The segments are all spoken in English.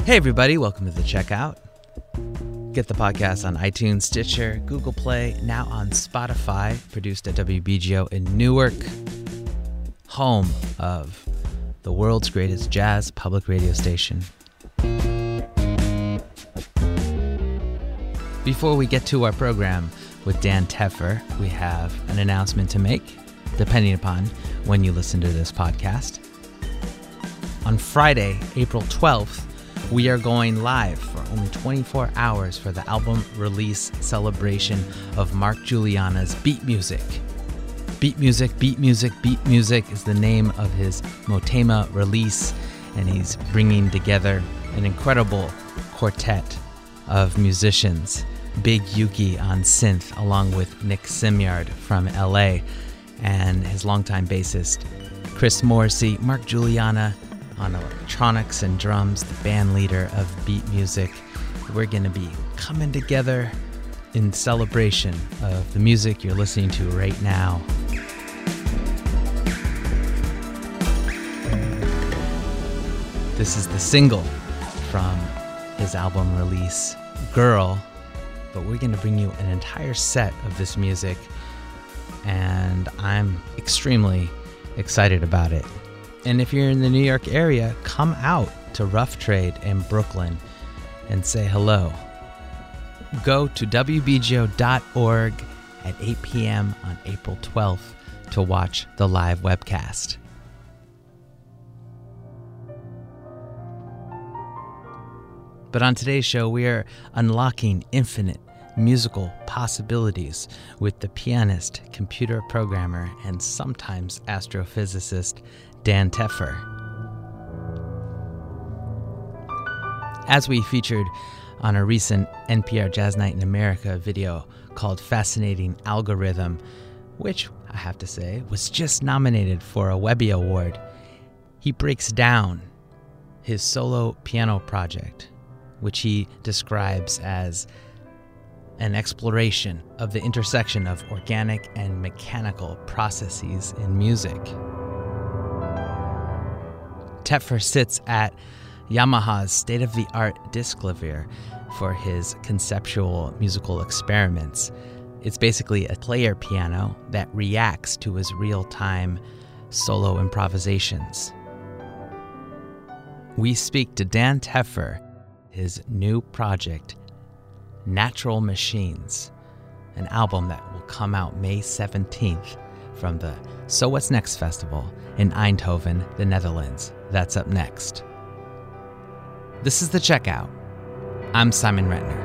Hey everybody, welcome to The Checkout. Get the podcast on iTunes, Stitcher, Google Play, now on Spotify, produced at WBGO in Newark, home of the world's greatest jazz public radio station. Before we get to our program with Dan Teffer, we have an announcement to make, depending upon when you listen to this podcast. On Friday, April 12th, we are going live for only 24 hours for the album release celebration of Mark Guiliana's Beat Music. Beat Music, Beat Music, Beat Music is the name of his Motema release, and he's bringing together an incredible quartet of musicians. Big Yuki on synth, along with Nick Simyard from LA, and his longtime bassist, Chris Morrissey, Mark Guiliana on electronics and drums, the band leader of Beat Music. We're going to be coming together in celebration of the music you're listening to right now. This is the single from his album release, Girl, but we're going to bring you an entire set of this music, and I'm extremely excited about it. And if you're in the New York area, come out to Rough Trade in Brooklyn and say hello. Go to WBGO.org at 8 p.m. on April 12th to watch the live webcast. But on today's show, we are unlocking infinite musical possibilities with the pianist, computer programmer, and sometimes astrophysicist Dan Teffer. As we featured on a recent NPR Jazz Night in America video called Fascinating Algorithm, which, I have to say, was just nominated for a Webby Award, he breaks down his solo piano project, which he describes as an exploration of the intersection of organic and mechanical processes in music. Teffer sits at Yamaha's state-of-the-art Disklavier for his conceptual musical experiments. It's basically a player piano that reacts to his real-time solo improvisations. We speak to Dan Teffer, his new project, Natural Machines, an album that will come out May 17th from the So What's Next Festival in Eindhoven, the Netherlands. That's up next. This is The Checkout. I'm Simon Retner.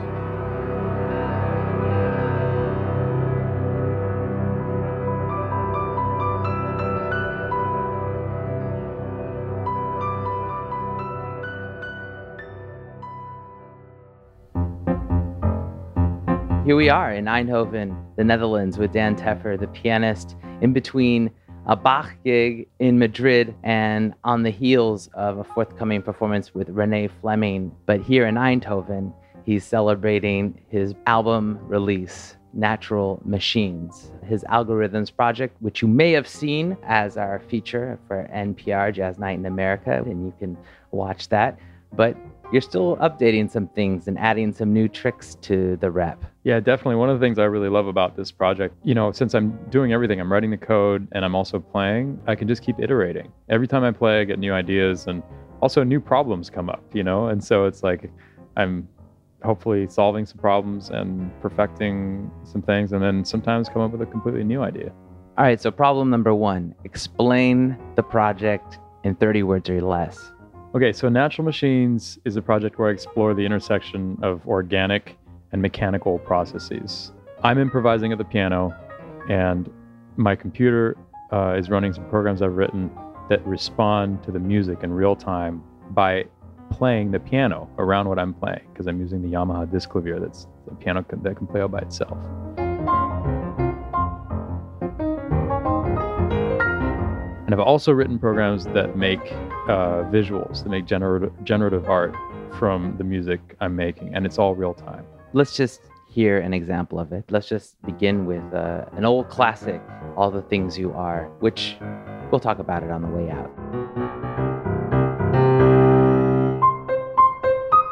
Here we are in Eindhoven, the Netherlands, with Dan Teffer, the pianist, in between a Bach gig in Madrid and on the heels of a forthcoming performance with Renee Fleming. But here in Eindhoven, he's celebrating his album release, Natural Machines, his Algorithms project, which you may have seen as our feature for NPR Jazz Night in America, and you can watch that. But you're still updating some things and adding some new tricks to the rep. Yeah, definitely. One of the things I really love about this project, since I'm doing everything, I'm writing the code and I'm also playing, I can just keep iterating. Every time I play, I get new ideas and also new problems come up, and so it's like I'm hopefully solving some problems and perfecting some things, and then sometimes come up with a completely new idea. All right, so problem number one, explain the project in 30 words or less. Okay, so Natural Machines is a project where I explore the intersection of organic and mechanical processes. I'm improvising at the piano, and my computer is running some programs I've written that respond to the music in real time by playing the piano around what I'm playing, because I'm using the Yamaha Disklavier, that's a piano that can play all by itself. And I've also written programs that make visuals, that make generative art from the music I'm making, and it's all real time. Let's just hear an example of it. Let's just begin with an old classic, All the Things You Are, which we'll talk about it on the way out.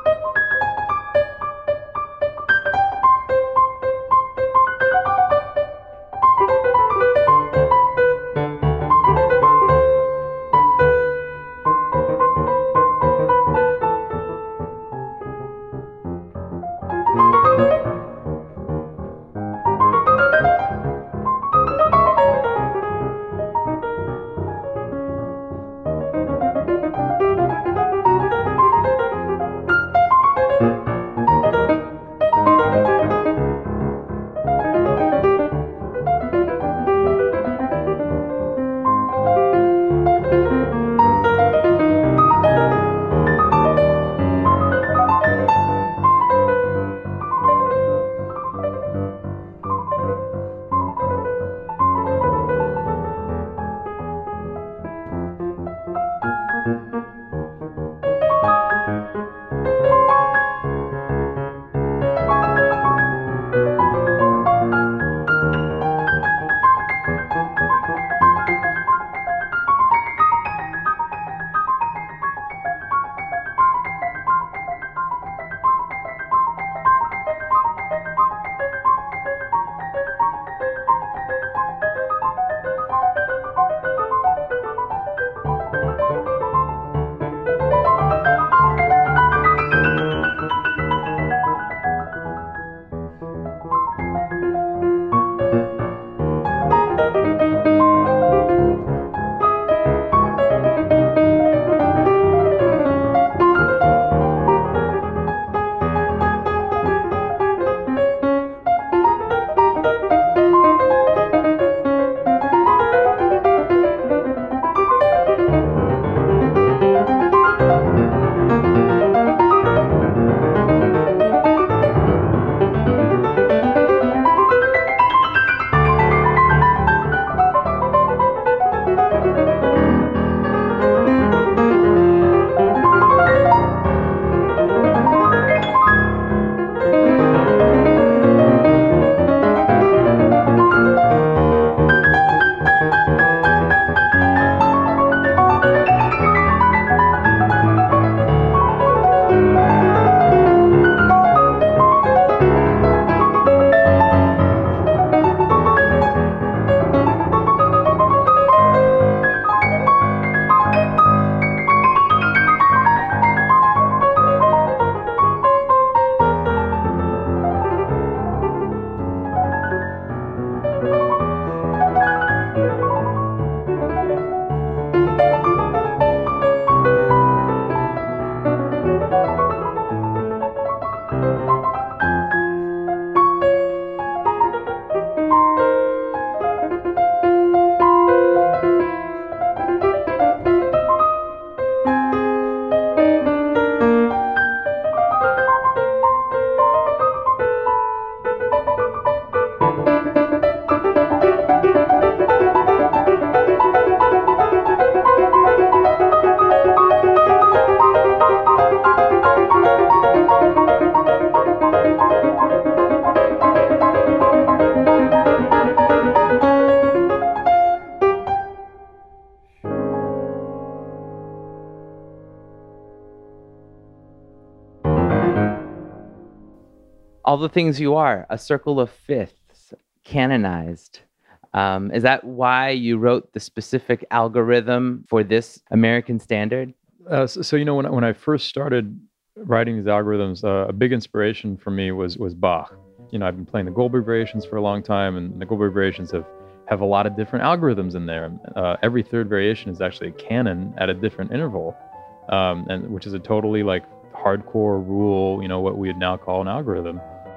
All the Things You Are, A Circle of Fifths, canonized. Is that why you wrote the specific algorithm for this American standard? So when I first started writing these algorithms, a big inspiration for me was Bach. I've been playing the Goldberg variations for a long time, and the Goldberg variations have a lot of different algorithms in there. Every third variation is actually a canon at a different interval, and which is a totally like hardcore rule, what we would now call an algorithm.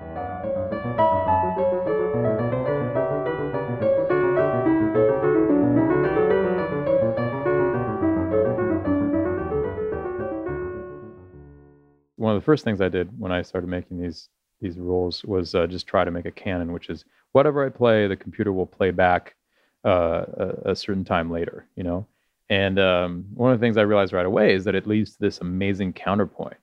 One of the first things I did when I started making these rules was just try to make a canon, which is whatever I play, the computer will play back a certain time later, And one of the things I realized right away is that it leads to this amazing counterpoint.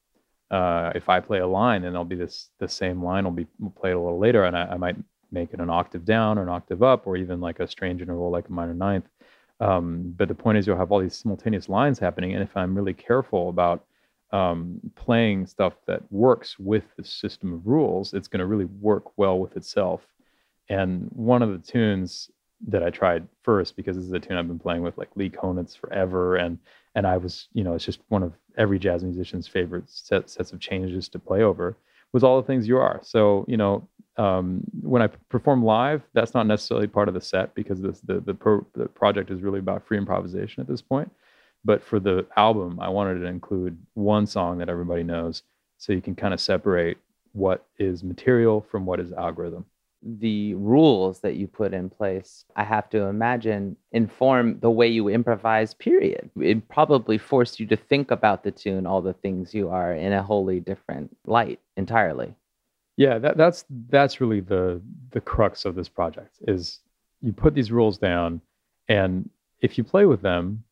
If I play a line, then the same line will be played a little later, and I might make it an octave down or an octave up, or even like a strange interval like a minor ninth. But the point is you'll have all these simultaneous lines happening, and if I'm really careful about playing stuff that works with the system of rules, it's going to really work well with itself. And one of the tunes that I tried first, because this is a tune I've been playing with like Lee Konitz forever, and I was, it's just one of every jazz musician's favorite sets of changes to play over, was All the Things You Are. So, when I perform live, that's not necessarily part of the set, because the project is really about free improvisation at this point. But for the album, I wanted to include one song that everybody knows, so you can kind of separate what is material from what is algorithm. The rules that you put in place, I have to imagine, inform the way you improvise, period. It probably forced you to think about the tune, All the Things You Are, in a wholly different light entirely. Yeah, that's really the crux of this project, is you put these rules down, and if you play with them,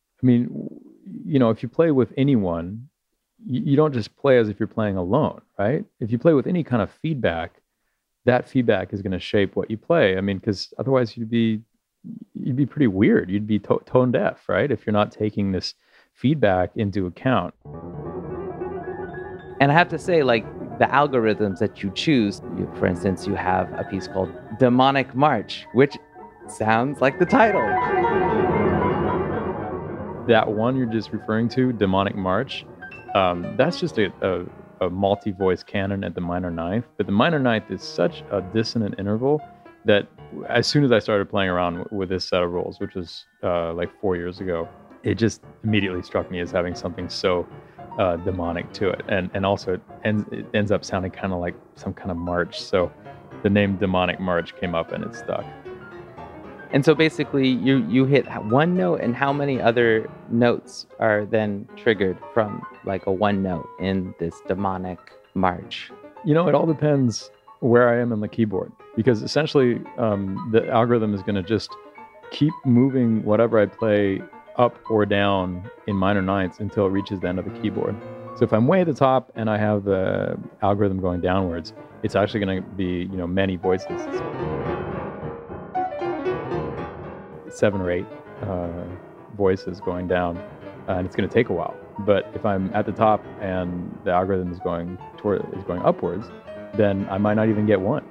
if you play with anyone, you don't just play as if you're playing alone, right? If you play with any kind of feedback, that feedback is going to shape what you play. Because otherwise you'd be pretty weird. You'd be tone deaf, right? If you're not taking this feedback into account. And I have to say, like, the algorithms that you choose, for instance, you have a piece called Demonic March, which sounds like the title. That one you're just referring to, Demonic March, that's just a multi-voice canon at the minor ninth. But the minor ninth is such a dissonant interval that as soon as I started playing around with this set of rules, which was like 4 years ago, it just immediately struck me as having something so demonic to it. And also it ends up sounding kind of like some kind of march. So the name Demonic March came up and it stuck. And so basically you hit one note, and how many other notes are then triggered from like a one note in this Demonic March? It all depends where I am on the keyboard, because essentially the algorithm is going to just keep moving whatever I play up or down in minor ninths until it reaches the end of the keyboard. So if I'm way at the top and I have the algorithm going downwards, it's actually going to be, many voices. 7 or 8 voices going down, and it's going to take a while. But if I'm at the top and the algorithm is going upwards, then I might not even get one.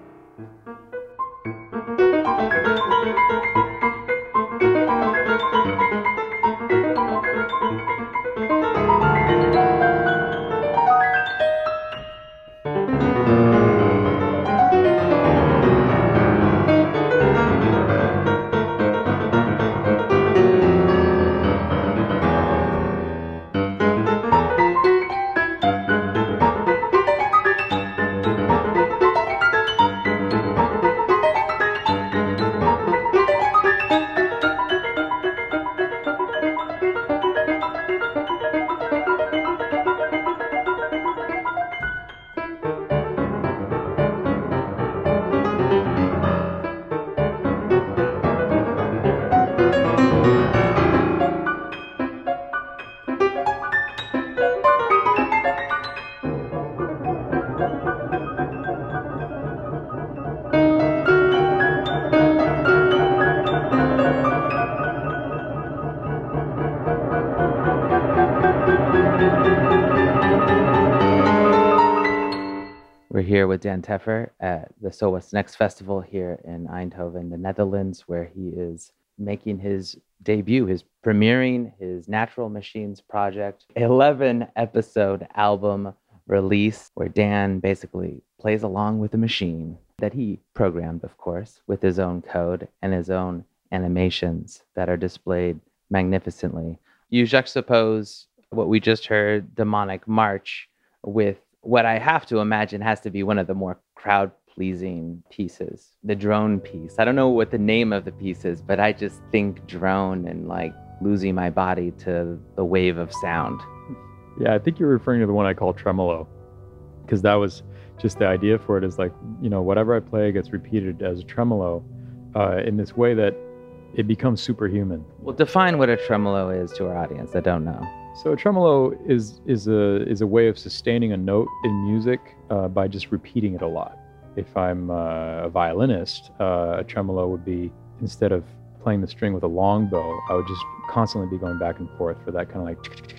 We're here with Dan Teffer at the So What's Next Festival here in Eindhoven, the Netherlands, where he is making his debut, his premiering his Natural Machines project, 11-episode album release, where Dan basically plays along with a machine that he programmed, of course, with his own code and his own animations that are displayed magnificently. You juxtapose what we just heard, Demonic March, with what I have to imagine has to be one of the more crowd-pleasing pieces, the drone piece. I don't know what the name of the piece is, but I just think drone and like losing my body to the wave of sound. Yeah, I think you're referring to the one I call tremolo, because that was just the idea for it is like, whatever I play gets repeated as a tremolo in this way that it becomes superhuman. Well, define what a tremolo is to our audience that don't know. So a tremolo is a way of sustaining a note in music by just repeating it a lot. If I'm a violinist, a tremolo would be, instead of playing the string with a long bow, I would just constantly be going back and forth for that kind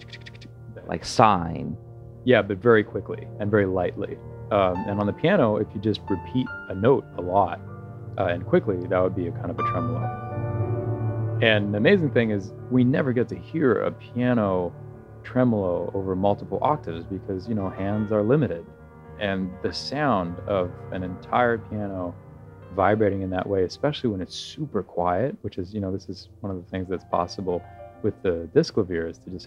of like sawing. Yeah, but very quickly and very lightly. And on the piano, if you just repeat a note a lot and quickly, that would be a kind of a tremolo. And the amazing thing is we never get to hear a piano tremolo over multiple octaves because, hands are limited. And the sound of an entire piano vibrating in that way, especially when it's super quiet, which is, this is one of the things that's possible with the Disklavier, is to just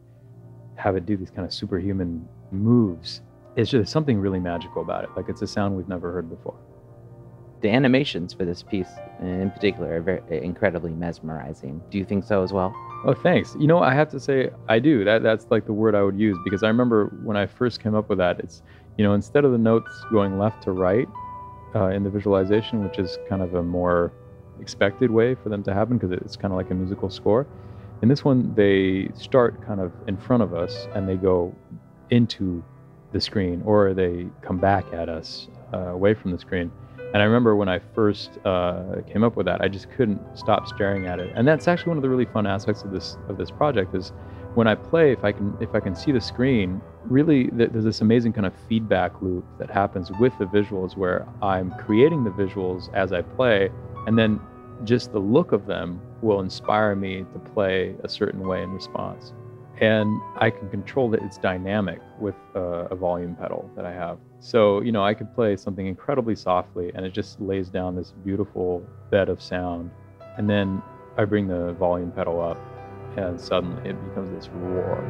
have it do these kind of superhuman moves. It's just something really magical about it. Like, it's a sound we've never heard before. The animations for this piece in particular are very incredibly mesmerizing. Do you think so as well? Oh, thanks. I have to say I do. That's like the word I would use, because I remember when I first came up with that, it's, instead of the notes going left to right in the visualization, which is kind of a more expected way for them to happen because it's kind of like a musical score. In this one, they start kind of in front of us and they go into the screen, or they come back at us away from the screen. And I remember when I first came up with that, I just couldn't stop staring at it. And that's actually one of the really fun aspects of this project is when I play, if I can see the screen, really there's this amazing kind of feedback loop that happens with the visuals where I'm creating the visuals as I play, and then just the look of them will inspire me to play a certain way in response. And I can control that it's dynamic with a volume pedal that I have. So, I could play something incredibly softly and it just lays down this beautiful bed of sound. And then I bring the volume pedal up and suddenly it becomes this roar.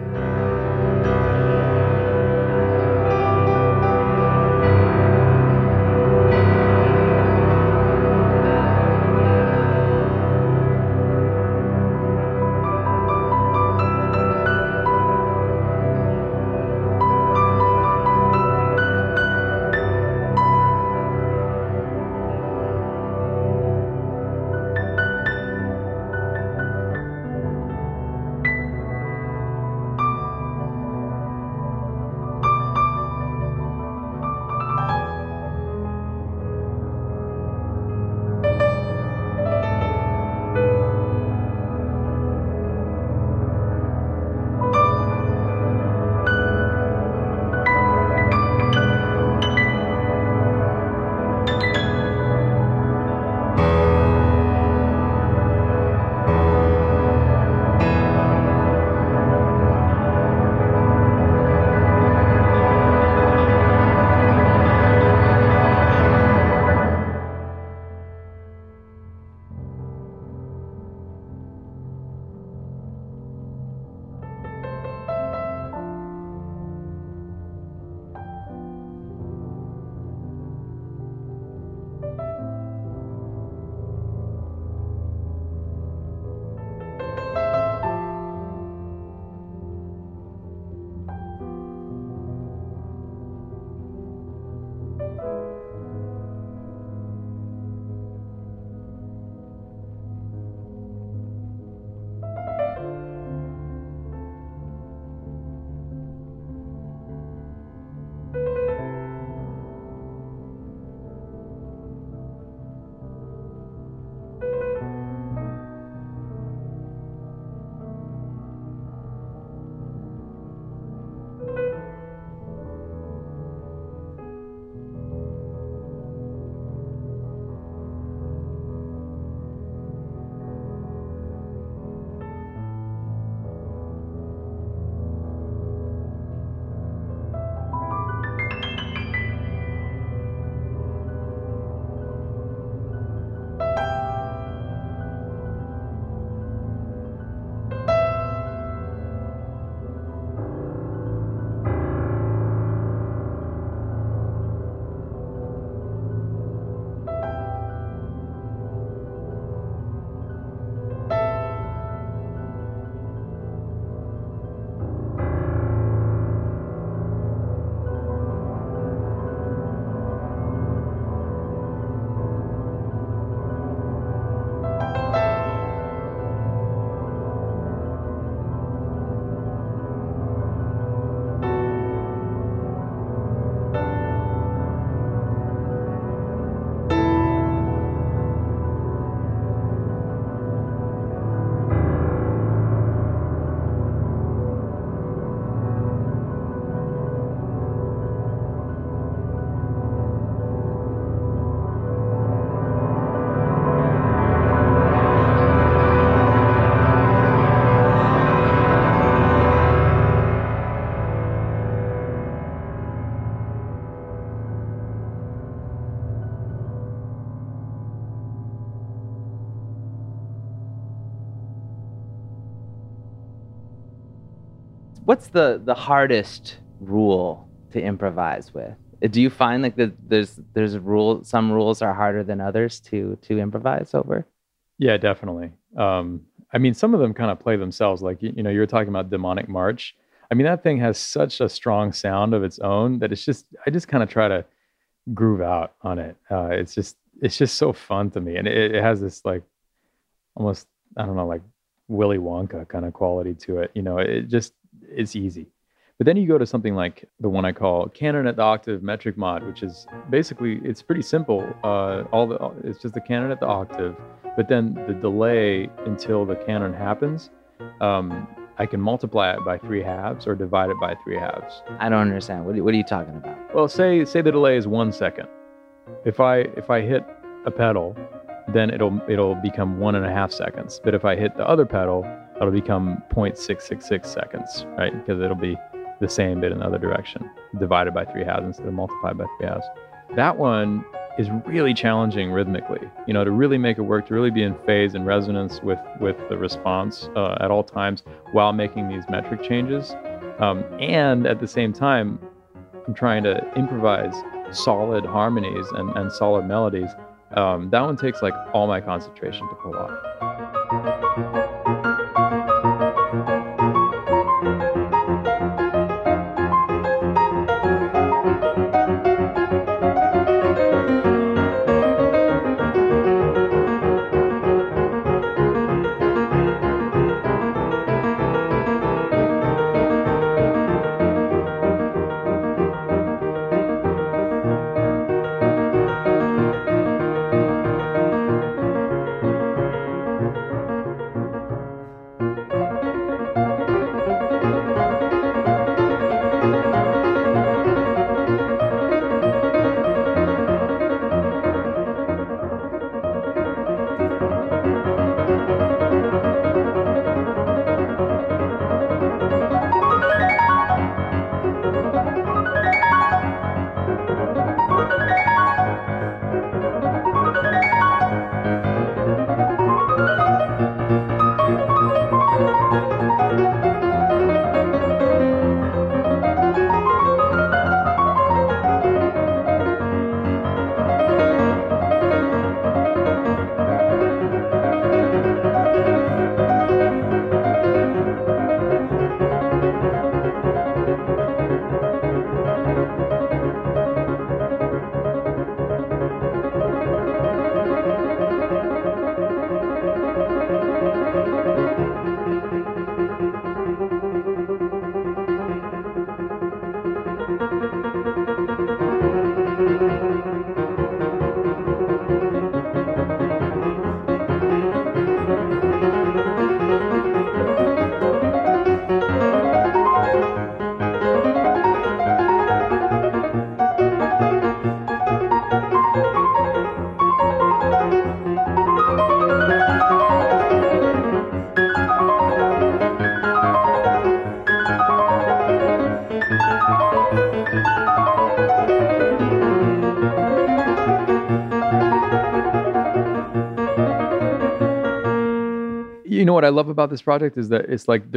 What's the hardest rule to improvise with? Do you find like that there's a rule, some rules are harder than others to improvise over? Yeah, definitely. I mean, some of them kind of play themselves. Like, you know, you were talking about Demonic March. I mean, that thing has such a strong sound of its own that I just kind of try to groove out on it. It's just so fun to me. And it has this like almost, I don't know, like Willy Wonka kind of quality to it. You know, it's easy. But then you go to something like the one I call Canon at the Octave Metric Mod, which is basically, it's pretty simple. It's just the canon at the octave, but then the delay until the canon happens, I can multiply it by 3/2 or divide it by 3/2. I don't understand. What are you talking about? Well, say the delay is 1 second. If I hit a pedal, then it'll become 1.5 seconds. But if I hit the other pedal, it'll become 0.666 seconds, right? Because it'll be the same bit in the other direction, divided by 3/2 instead of multiplied by 3/2. That one is really challenging rhythmically, you know, to really make it work, to really be in phase and resonance with the response at all times while making these metric changes. And at the same time, I'm trying to improvise solid harmonies and solid melodies. That one takes like all my concentration to pull off. You know what I love about this project is that it's like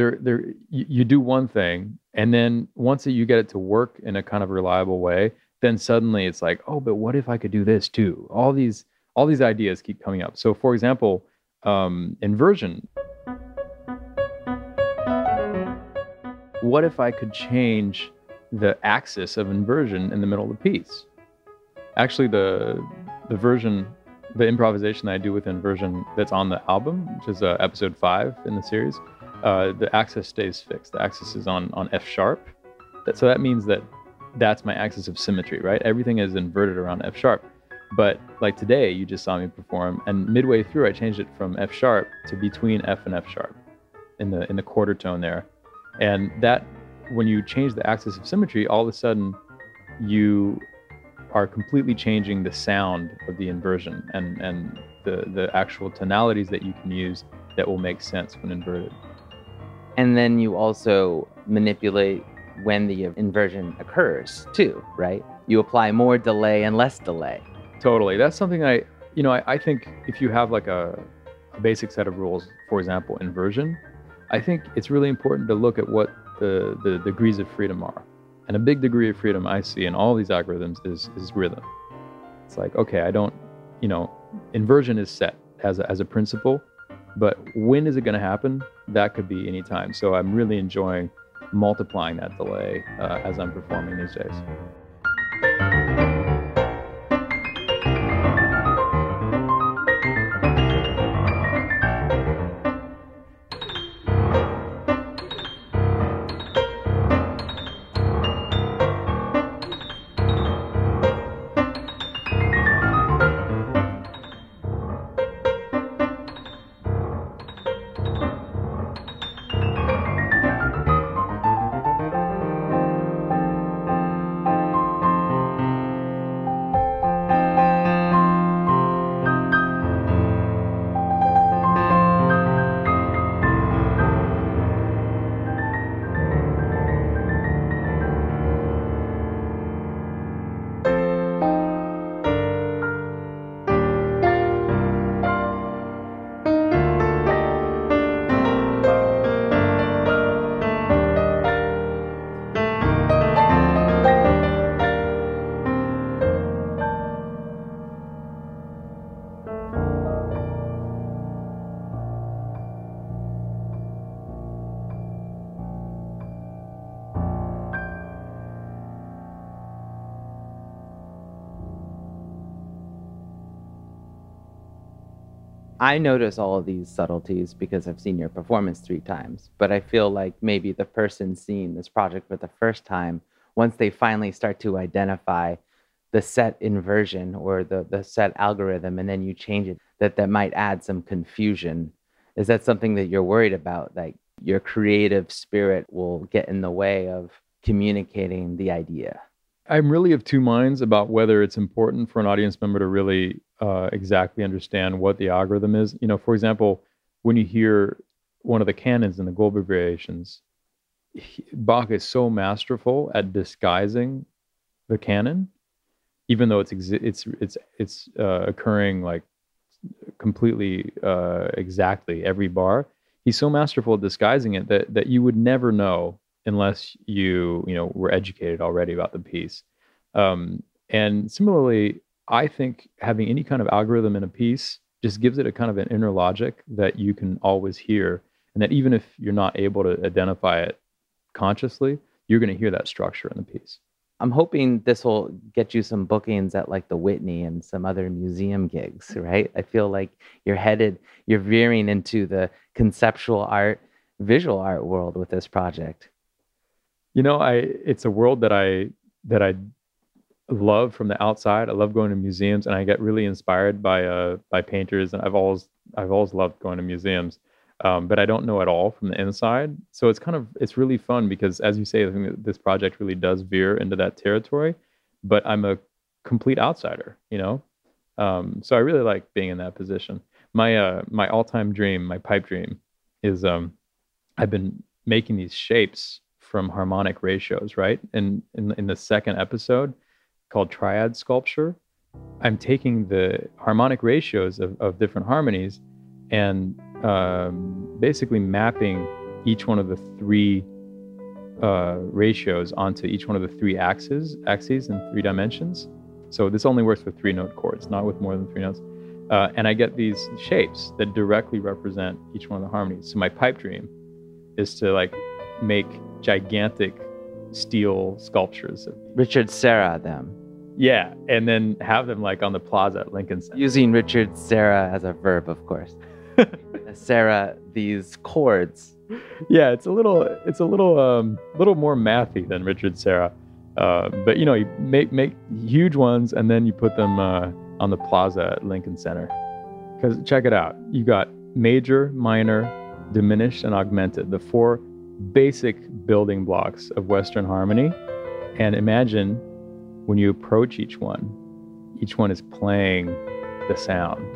you do one thing, and then once you get it to work in a kind of reliable way, then suddenly it's like, oh, but what if I could do this too? All these ideas keep coming up. So for example, inversion. What if I could change the axis of inversion in the middle of the piece? Actually, the improvisation that I do with inversion that's on the album, which is episode 5 in the series, the axis stays fixed. The axis is on F sharp. So that means that that's my axis of symmetry, right? Everything is inverted around F sharp. But like today, you just saw me perform, and midway through, I changed it from F sharp to between F and F sharp in the quarter tone there. And that, when you change the axis of symmetry, all of a sudden you are completely changing the sound of the inversion and the actual tonalities that you can use that will make sense when inverted. And then you also manipulate when the inversion occurs too, right? You apply more delay and less delay. Totally. That's something I think if you have like a basic set of rules, for example, inversion, I think it's really important to look at what the degrees of freedom are. And a big degree of freedom I see in all these algorithms is rhythm. It's like, okay, I don't, inversion is set as a principle, but when is it going to happen? That could be any time. So I'm really enjoying multiplying that delay as I'm performing these days. I notice all of these subtleties because I've seen your performance 3 times, but I feel like maybe the person seeing this project for the first time, once they finally start to identify the set inversion or the set algorithm, and then you change it, that might add some confusion. Is that something that you're worried about? Like your creative spirit will get in the way of communicating the idea? I'm really of two minds about whether it's important for an audience member to really exactly understand what the algorithm is. For example, when you hear one of the canons in the Goldberg variations, Bach is so masterful at disguising the canon, even though it's occurring like completely exactly every bar. He's so masterful at disguising it that you would never know unless you were educated already about the piece. And similarly, I think having any kind of algorithm in a piece just gives it a kind of an inner logic that you can always hear, and that even if you're not able to identify it consciously, you're going to hear that structure in the piece. I'm hoping this will get you some bookings at like the Whitney and some other museum gigs, right? I feel like you're veering into the conceptual art, visual art world with this project. It's a world that I love from the outside. I love going to museums, and I get really inspired by painters. And I've always loved going to museums, but I don't know it all from the inside. So it's really fun because, as you say, I think that this project really does veer into that territory. But I'm a complete outsider, So I really like being in that position. My all-time dream, my pipe dream, is I've been making these shapes from harmonic ratios, right? And in the second episode called Triad Sculpture, I'm taking the harmonic ratios of different harmonies and basically mapping each one of the 3 ratios onto each one of the 3 axes in 3 dimensions. So this only works with 3-note chords, not with more than 3 notes. And I get these shapes that directly represent each one of the harmonies. So my pipe dream is to make gigantic steel sculptures. Richard Serra them. Yeah, and then have them on the plaza at Lincoln Center. Using Richard Serra as a verb, of course. Serra these chords. Yeah, it's a little more mathy than Richard Serra. But you make huge ones and then you put them on the plaza at Lincoln Center. Because check it out, you got major, minor, diminished, and augmented, the 4 basic building blocks of Western harmony. And imagine when you approach each one is playing the sound.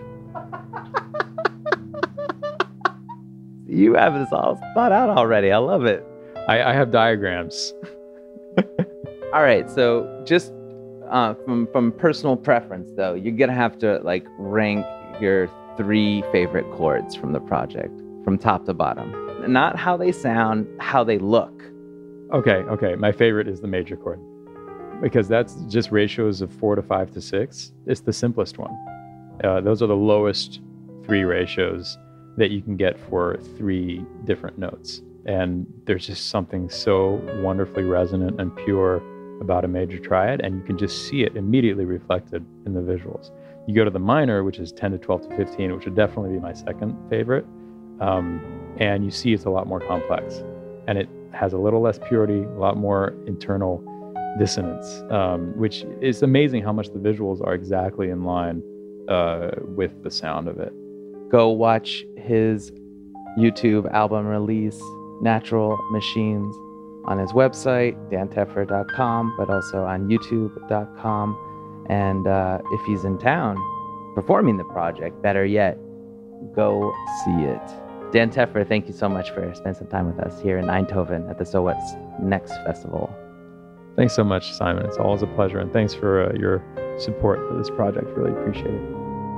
You have this all thought out already. I love it. I have diagrams. All right, so just from personal preference, though, you're gonna have to rank your 3 favorite chords from the project, from top to bottom. Not how they sound, how they look. Okay. My favorite is the major chord, because that's just ratios of 4 to 5 to 6. It's the simplest one. Those are the lowest 3 ratios that you can get for 3 different notes. And there's just something so wonderfully resonant and pure about a major triad, and you can just see it immediately reflected in the visuals. You go to the minor, which is 10 to 12 to 15, which would definitely be my second favorite, and you see it's a lot more complex. And it has a little less purity, a lot more internal dissonance, which is amazing how much the visuals are exactly in line with the sound of it. Go watch his YouTube album release, Natural Machines, on his website, danteffer.com, but also on youtube.com. And if he's in town performing the project, better yet, go see it. Dan Teffer, thank you so much for spending some time with us here in Eindhoven at the So What's Next Festival. Thanks so much, Simon. It's always a pleasure. And thanks for your support for this project. Really appreciate it.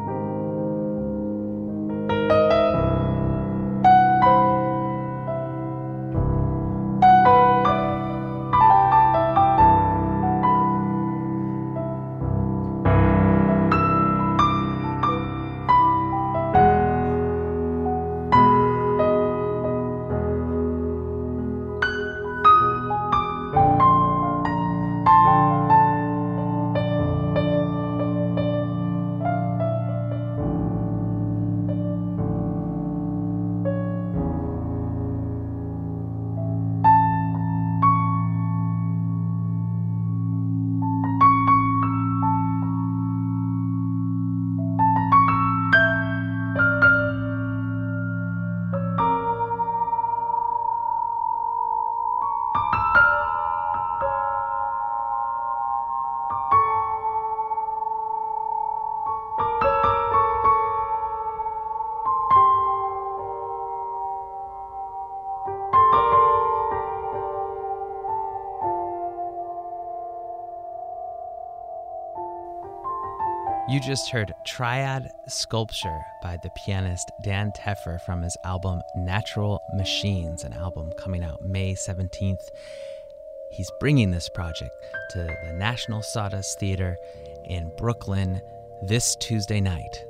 You just heard Triad Sculpture by the pianist Dan Teffer from his album Natural Machines, an album coming out May 17th. He's bringing this project to the National Sawdust Theater in Brooklyn this Tuesday night.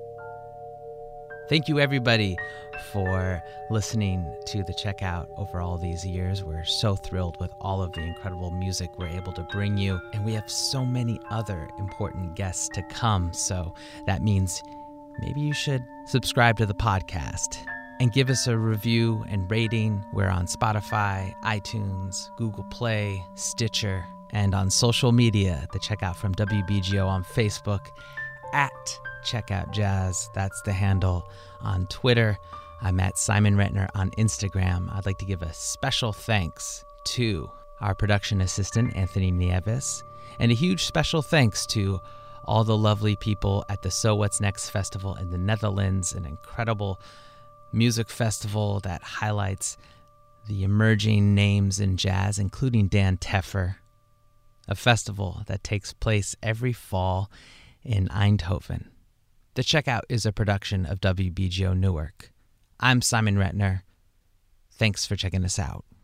Thank you, everybody, for listening to the Checkout over all these years. We're so thrilled with all of the incredible music we're able to bring you. And we have so many other important guests to come. So that means maybe you should subscribe to the podcast and give us a review and rating. We're on Spotify, iTunes, Google Play, Stitcher, and on social media, the Checkout from WBGO on Facebook, at Checkout Jazz. That's the handle on Twitter. I'm at Simon Retner on Instagram. I'd like to give a special thanks to our production assistant, Anthony Nieves, and a huge special thanks to all the lovely people at the So What's Next Festival in the Netherlands, an incredible music festival that highlights the emerging names in jazz, including Dan Teffer, a festival that takes place every fall in Eindhoven. The Checkout is a production of WBGO Newark. I'm Simon Retner. Thanks for checking us out.